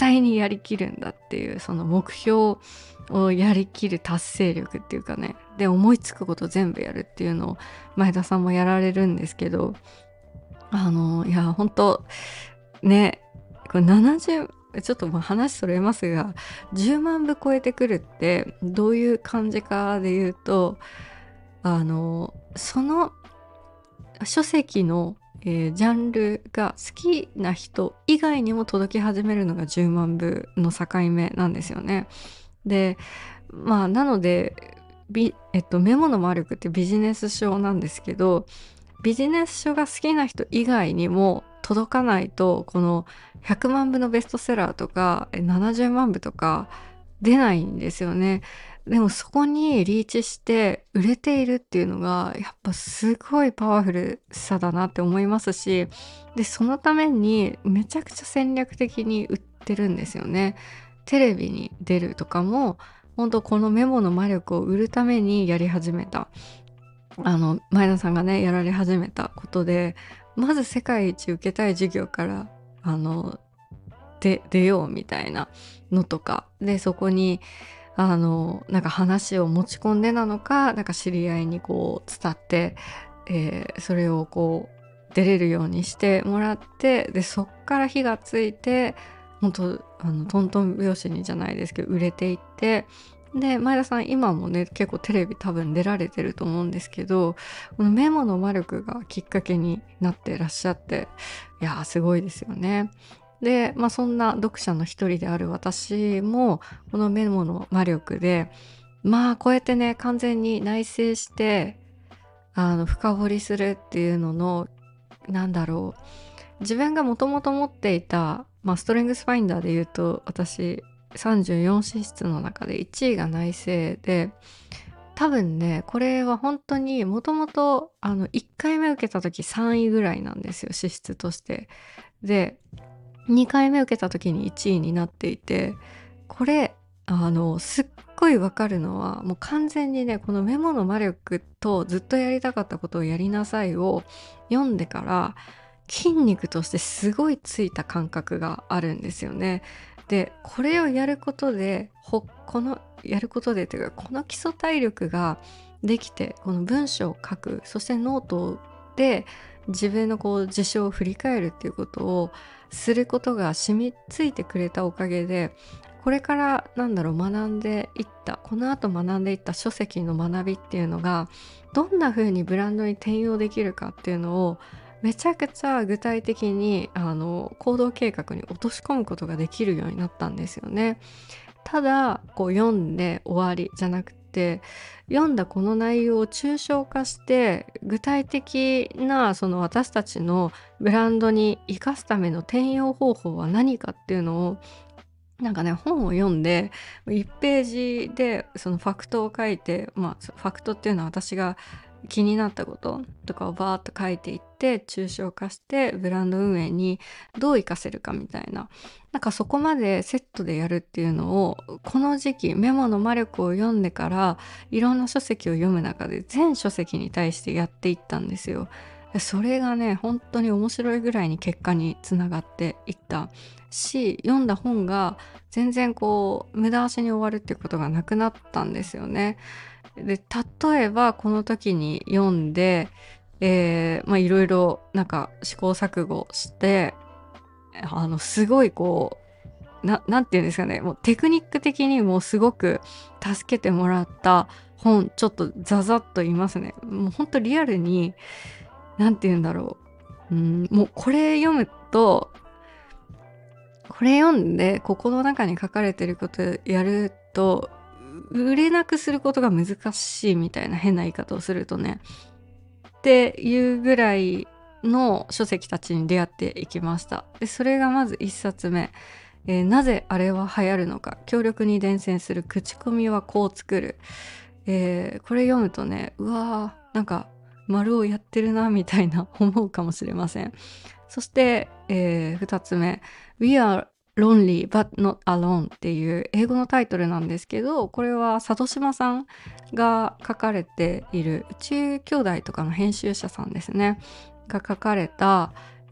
対にやりきるんだっていう、その目標をやりきる達成力っていうかね、で思いつくこと全部やるっていうのを前田さんもやられるんですけど、あのいや本当ね、これななじゅう、ちょっとまあ話それますが、じゅうまんぶ超えてくるってどういう感じかで言うと、あのその書籍の、えージャンルが好きな人以外にも届き始めるのがじゅうまんぶの境目なんですよね。で、まあなので、ビえっと、メモの魔力ってビジネス書なんですけど、ビジネス書が好きな人以外にも届かないと、このひゃくまんぶのベストセラーとかななじゅうまんぶとか出ないんですよね。でもそこにリーチして売れているっていうのがやっぱすごいパワフルさだなって思いますし、でそのためにめちゃくちゃ戦略的に売ってるんですよね。テレビに出るとかも本当このメモの魔力を売るためにやり始めた、あの前田さんがねやられ始めたことで、まず世界一受けたい授業からあので出ようみたいなのとかで、そこにあのなんか話を持ち込んでなのか、なんか知り合いにこう伝って、えーそれをこう出れるようにしてもらって、でそっから火がついて本当あのトントン拍子にじゃないですけど売れていって、で前田さん今もね結構テレビ多分出られてると思うんですけど、このメモの魔力がきっかけになってらっしゃって、いやーすごいですよね。で、まあそんな読者の一人である私もこのメモの魔力で、まあこうやってね完全に内省してあの深掘りするっていうのの、なんだろう、自分がもともと持っていた、まあ、ストレングスファインダーで言うと私さんじゅうよん資質の中でいちいが内省で、多分ねこれは本当にもともとあのいっかいめ受けた時さんいぐらいなんですよ、資質として。でにかいめ受けた時にいちいになっていて、これあのすっごいわかるのは、もう完全にねこのメモの魔力とずっとやりたかったことをやりなさいを読んでから筋肉としてすごいついた感覚があるんですよね。でこれをやることでほこのやることでというかこの基礎体力ができて、この文章を書く、そしてノートで自分のこう事象を振り返るっていうことをすることが染みついてくれたおかげで、これからなんだろう学んでいったこの後学んでいった書籍の学びっていうのがどんな風にブランドに転用できるかっていうのをめちゃくちゃ具体的にあの行動計画に落とし込むことができるようになったんですよね。ただこう読んで終わりじゃなくて、読んだこの内容を抽象化して具体的なその私たちのブランドに生かすための転用方法は何かっていうのを、なんかね本を読んでいちページでそのファクトを書いて、まあファクトっていうのは私が気になったこととかをバーッと書いていって抽象化してブランド運営にどう活かせるかみたいな、なんかそこまでセットでやるっていうのをこの時期メモの魔力を読んでからいろんな書籍を読む中で全書籍に対してやっていったんですよ。それがね本当に面白いぐらいに結果につながっていったし、読んだ本が全然こう無駄足に終わるっていうことがなくなったんですよね。で例えばこの時に読んで、えー、まあいろいろなんか試行錯誤してあのすごいこうななんていうんですかね、もうテクニック的にもすごく助けてもらった本ちょっとザザッと言いますね。もう本当リアルになんて言うんだろう、うん、もうこれ読むとこれ読んでここの中に書かれてることやると売れなくすることが難しいみたいな変な言い方をするとねっていうぐらいの書籍たちに出会っていきました。でそれがまず一冊目、えーなぜあれは流行るのか、強力に伝染する口コミはこう作る、えーこれ読むとね、うわーなんか丸をやってるなみたいな思うかもしれません。そして、えー、ふたつめ We are lonely but not alone っていう英語のタイトルなんですけど、これは里島さんが書かれている宇宙兄弟とかの編集者さんですねが書かれた、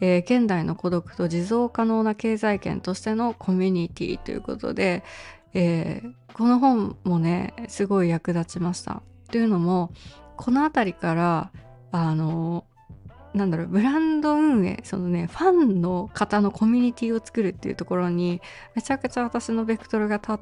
えー現代の孤独と持続可能な経済圏としてのコミュニティということで、えーこの本もねすごい役立ちました。というのもこの辺りからあのなんだろうブランド運営、そのねファンの方のコミュニティを作るっていうところにめちゃくちゃ私のベクトルが立って、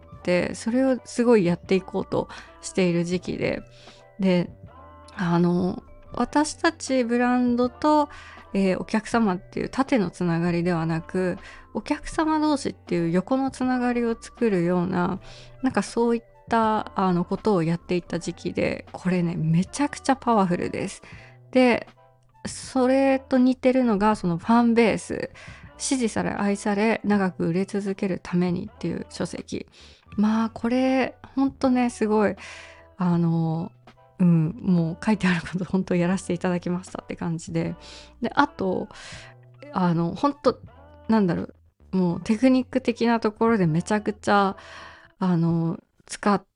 それをすごいやっていこうとしている時期で、であの私たちブランドと、えーお客様っていう縦のつながりではなく、お客様同士っていう横のつながりを作るような、なんかそういったあのことをやっていった時期で、これねめちゃくちゃパワフルです。でそれと似てるのがそのファンベース、支持され愛され長く売れ続けるためにっていう書籍。まあこれほんとねすごいあのうん、もう書いてあること本当やらせていただきましたって感じで、であとあの本当なんだろう、もうテクニック的なところでめちゃくちゃあの使って、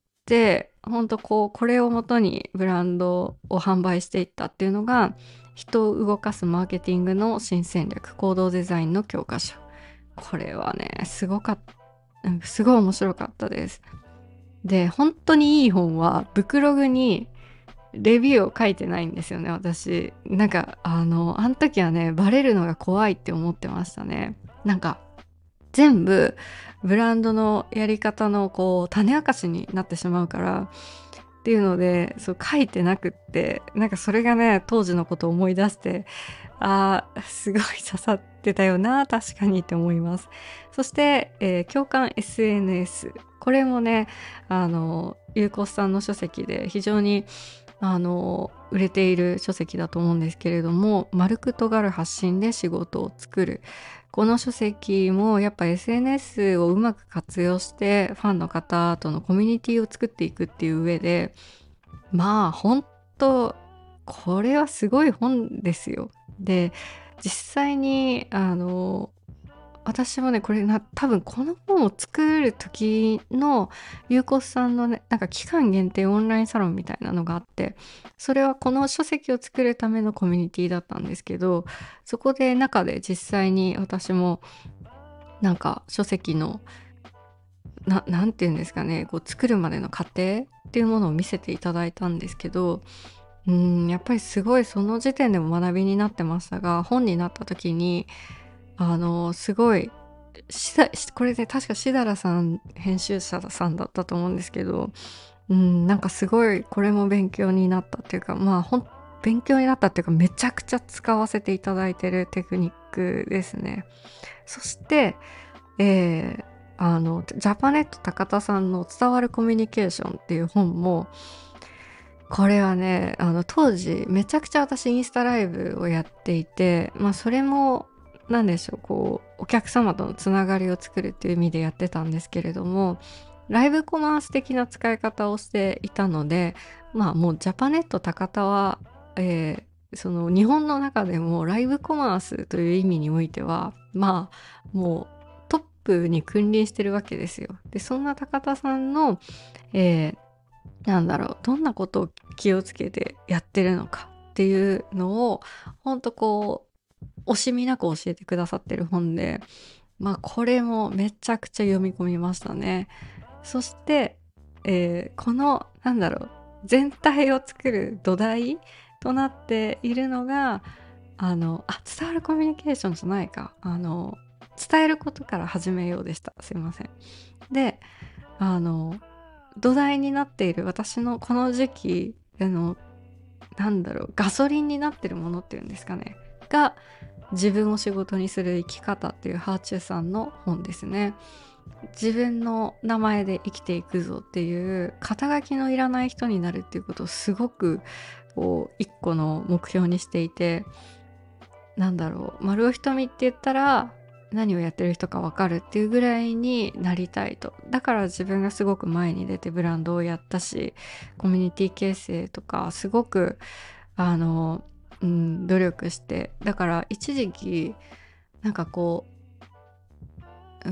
本当こうこれをもとにブランドを販売していったっていうのが、人を動かすマーケティングの新戦略行動デザインの教科書。これはねすごかったうんすごい面白かったです。で本当にいい本はブクログにレビューを書いてないんですよね、私。なんかあのあの時はねバレるのが怖いって思ってましたね。なんか全部ブランドのやり方のこう種明かしになってしまうからっていうので、そう書いてなくって、なんかそれがね当時のことを思い出して、あーすごい刺さってたよな確かにって思います。そして、えー共感 エスエヌエス、 これもねあのゆうこさんの書籍で非常にあの売れている書籍だと思うんですけれども、丸く尖る発信で仕事を作る。この書籍もやっぱ エスエヌエス をうまく活用してファンの方とのコミュニティを作っていくっていう上で、まあ本当これはすごい本ですよ。で実際にあの私もねこれな多分この本を作る時のゆうこさんのねなんか期間限定オンラインサロンみたいなのがあって、それはこの書籍を作るためのコミュニティだったんですけど、そこで中で実際に私もなんか書籍のななんていうんですかね、こう作るまでの過程っていうものを見せていただいたんですけど、うん、やっぱりすごいその時点でも学びになってましたが、本になった時にあのすごいしだこれで確かしだらさん編集者さんだったと思うんですけど、うん、なんかすごいこれも勉強になったっていうか、まあほん勉強になったっていうかめちゃくちゃ使わせていただいてるテクニックですね。そして、えーあのジャパネット高田さんの伝わるコミュニケーションっていう本も、これはねあの当時めちゃくちゃ私インスタライブをやっていて、まあそれもなんでしょう、こうお客様とのつながりを作るっていう意味でやってたんですけれども、ライブコマース的な使い方をしていたので、まあもうジャパネット高田は、えーその日本の中でもライブコマースという意味においてはまあもうトップに君臨してるわけですよ。でそんな高田さんの、えーなんだろう、どんなことを気をつけてやってるのかっていうのをほんとこう惜しみなく教えてくださってる本で、まあこれもめちゃくちゃ読み込みましたね。そして、えーこのなんだろう全体を作る土台となっているのが、あのあ伝わるコミュニケーションじゃないか、あの伝えることから始めようでした。すいません。であの土台になっている私のこの時期あのなんだろうガソリンになってるものっていうんですかねが、自分を仕事にする生き方っていうハーチューさんの本ですね。自分の名前で生きていくぞっていう肩書きのいらない人になるっていうことをすごくこう一個の目標にしていて、なんだろう丸尾瞳って言ったら何をやってる人か分かるっていうぐらいになりたいと。だから自分がすごく前に出てブランドをやったし、コミュニティ形成とかすごくあの、うん、努力して、だから一時期なんかこう、うん、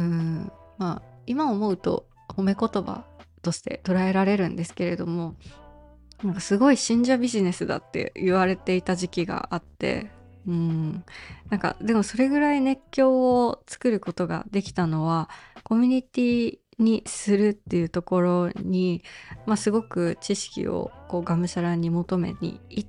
まあ今思うと褒め言葉として捉えられるんですけれども、なんかすごい信者ビジネスだって言われていた時期があって、 うん。なんか、でもそれぐらい熱狂を作ることができたのは、コミュニティにするっていうところに、まあ、すごく知識をこうがむしゃらに求めに行って、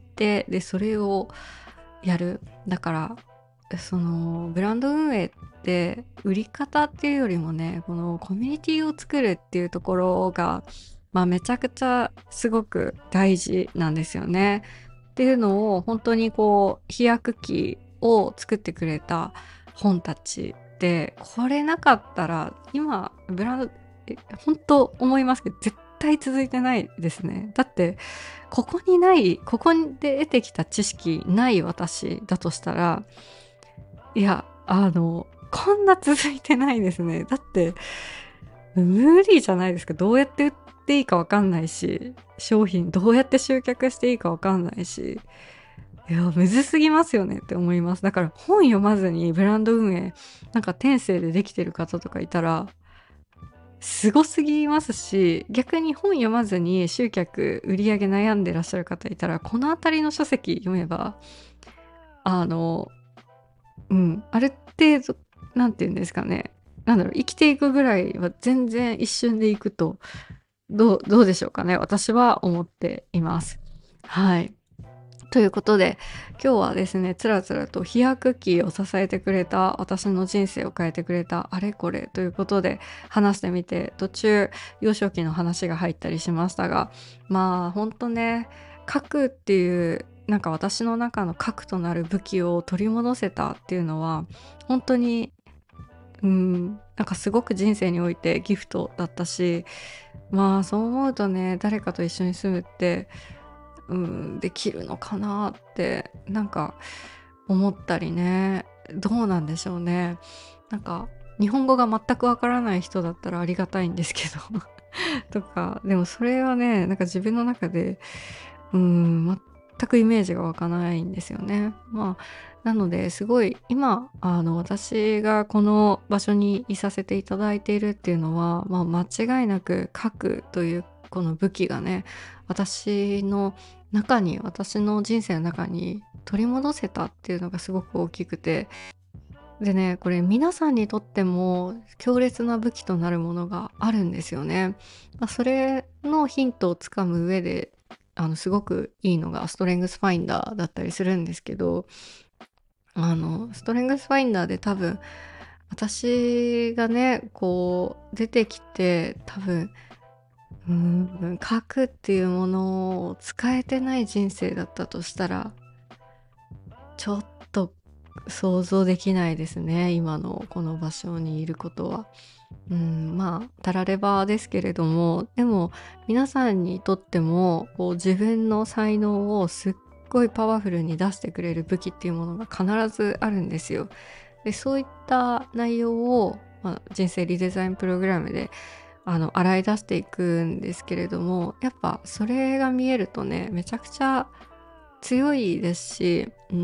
で、それをやる。だから、そのブランド運営って売り方っていうよりもね、このコミュニティを作るっていうところが、まあめちゃくちゃすごく大事なんですよね。っていうのを本当にこう飛躍期を作ってくれた本たちで、これなかったら今ブランドえ本当思いますけど絶対続いてないですね。だってここにないここで得てきた知識ない私だとしたら、いやあのこんな続いてないですね。だって無理じゃないですか。どうやって売っていいかわかんないし、商品どうやって集客していいかわかんないし、いや、むずすぎますよねって思います。だから本読まずにブランド運営、なんか天性でできてる方とかいたら、すごすぎますし、逆に本読まずに集客、売り上げ悩んでらっしゃる方いたら、このあたりの書籍読めば、あの、うん、ある程度、なんていうんですかね。なんだろう、生きていくぐらいは全然一瞬でいくと、どう、どうでしょうかね。私は思っています。はい。ということで、今日はですね、つらつらと飛躍期を支えてくれた、私の人生を変えてくれたあれこれということで話してみて、途中幼少期の話が入ったりしましたが、まあほんとね、核っていうなんか私の中の核となる武器を取り戻せたっていうのは本当にうんなんかすごく人生においてギフトだったし、まあそう思うとね、誰かと一緒に住むってうん、できるのかなってなんか思ったりね。どうなんでしょうね。なんか日本語が全くわからない人だったらありがたいんですけどとか、でもそれはね、なんか自分の中でうん全くイメージが湧かないんですよね。まあなのですごい今あの私がこの場所にいさせていただいているっていうのは、まあ、間違いなく書くというこの武器がね、私の中に私の人生の中に取り戻せたっていうのがすごく大きくて、でねこれ皆さんにとっても強烈な武器となるものがあるんですよね。まあ、それのヒントをつかむ上であのすごくいいのがストレングスファインダーだったりするんですけど、あのストレングスファインダーで多分私がねこう出てきて多分うーん、書くっていうものを使えてない人生だったとしたら、ちょっと想像できないですね。今のこの場所にいることは。うん、まあ、たらればですけれども、でも皆さんにとっても、こう自分の才能をすっごいパワフルに出してくれる武器っていうものが必ずあるんですよ。で、そういった内容を、まあ、人生リデザインプログラムであの洗い出していくんですけれども、やっぱそれが見えるとねめちゃくちゃ強いですし、うん、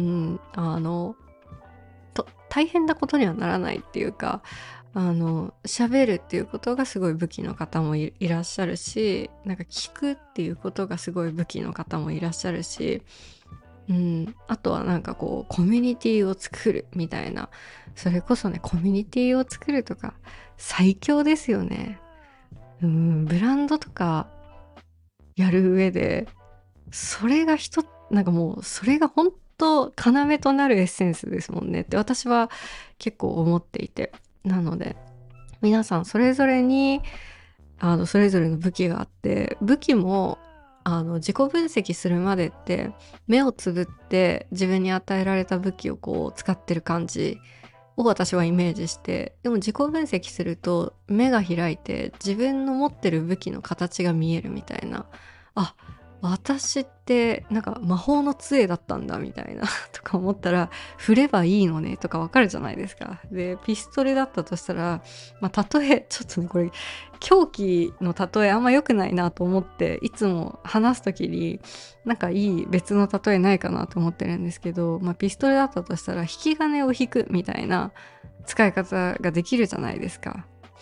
あのと大変なことにはならないっていうか、あの喋るっていうことがすごい武器の方も い, いらっしゃるし、なんか聞くっていうことがすごい武器の方もいらっしゃるし、うん、あとはなんかこうコミュニティを作るみたいな、それこそねコミュニティを作るとか最強ですよね。うん、ブランドとかやる上で、それが一なんかもうそれが本当要となるエッセンスですもんねって私は結構思っていて、なので皆さんそれぞれにあのそれぞれの武器があって、武器もあの自己分析するまでって目をつぶって自分に与えられた武器をこう使ってる感じを私はイメージして、でも自己分析すると目が開いて自分の持ってる武器の形が見えるみたいな、あ、私ってなんか魔法の杖だったんだみたいなとか思ったら、振ればいいのねとかわかるじゃないですか。でピストルだったとしたら、まあ例えちょっとねこれ狂気の例えあんま良くないなと思って、いつも話すときになんかいい別の例えないかなと思ってるんですけど、まあピストルだったとしたら引き金を引くみたいな使い方ができるじゃないですか。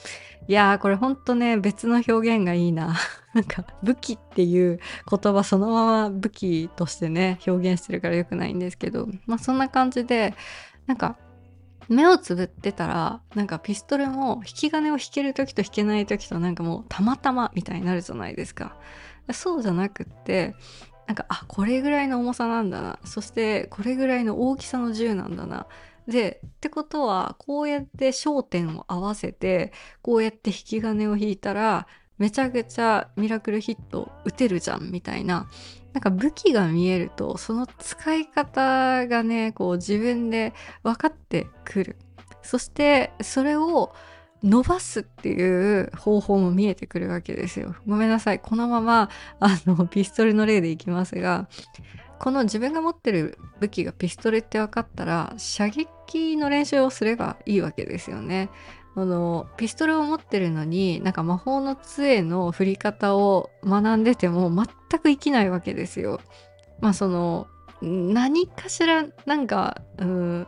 いやー、これほんとね、別の表現がいいな。なんか、武器っていう言葉そのまま武器としてね、表現してるから良くないんですけど、まあそんな感じで、なんか、目をつぶってたら、なんかピストルも引き金を引ける時と引けない時となんかもうたまたまみたいになるじゃないですか。そうじゃなくって、なんか、あ、これぐらいの重さなんだな。そしてこれぐらいの大きさの銃なんだな。で、ってことは、こうやって焦点を合わせて、こうやって引き金を引いたら、めちゃくちゃミラクルヒット打てるじゃん、みたいな。なんか武器が見えると、その使い方がね、こう自分で分かってくる。そして、それを伸ばすっていう方法も見えてくるわけですよ。ごめんなさい。このまま、あの、ピストルの例でいきますが、この自分が持ってる武器がピストルって分かったら、射撃の練習をすればいいわけですよね。あの、ピストルを持ってるのに、なんか魔法の杖の振り方を学んでても全く生きないわけですよ。まあその、何かしら、なんか、うん、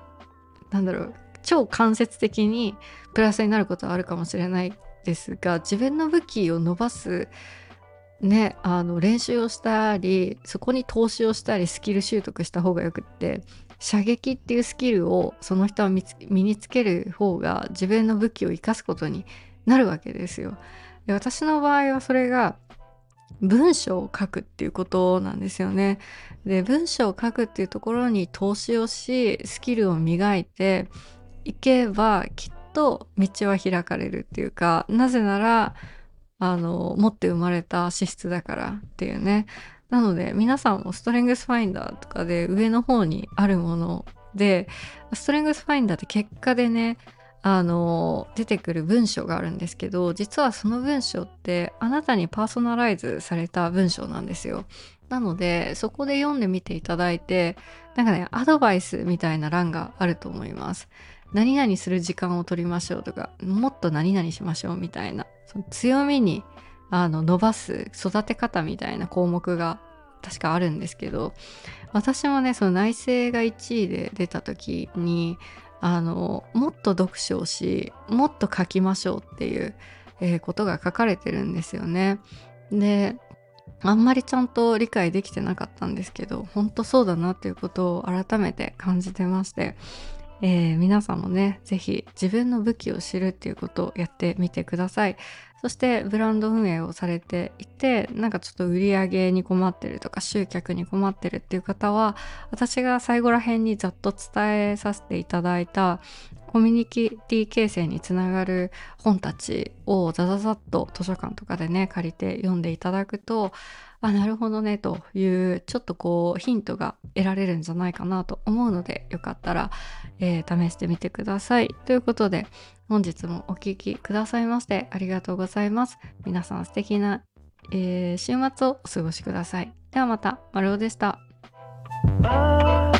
なんだろう、超間接的にプラスになることはあるかもしれないですが、自分の武器を伸ばすね、あの練習をしたり、そこに投資をしたり、スキル習得した方がよくって、射撃っていうスキルをその人は身につける方が自分の武器を生かすことになるわけですよ。で、私の場合はそれが文章を書くっていうことなんですよね。で、文章を書くっていうところに投資をし、スキルを磨いていけば、きっと道は開かれるっていうか、なぜなら、あの、持って生まれた資質だからっていうね。なので、皆さんもストレングスファインダーとかで上の方にあるもので、ストレングスファインダーって結果でね、あの、出てくる文章があるんですけど、実はその文章ってあなたにパーソナライズされた文章なんですよ。なので、そこで読んでみていただいて、なんかね、アドバイスみたいな欄があると思います。何々する時間を取りましょうとか、もっと何々しましょうみたいな、その強みにあの伸ばす育て方みたいな項目が確かあるんですけど、私もね、その内政がいちいで出た時に、あの、もっと読書をし、もっと書きましょうっていう、えーことが書かれてるんですよね。で、あんまりちゃんと理解できてなかったんですけど、本当そうだなっていうことを改めて感じてまして、えー皆さんもね、ぜひ自分の武器を知るっていうことをやってみてください。そしてブランド運営をされていて、なんかちょっと売り上げに困ってるとか集客に困ってるっていう方は、私が最後ら辺にざっと伝えさせていただいたコミュニティ形成につながる本たちをザザザッと図書館とかでね、借りて読んでいただくと、あ、なるほどね、という、ちょっとこう、ヒントが得られるんじゃないかなと思うので、よかったら、えー試してみてください。ということで、本日もお聞きくださいましてありがとうございます。皆さん素敵な、えー週末をお過ごしください。ではまた、まるおでした。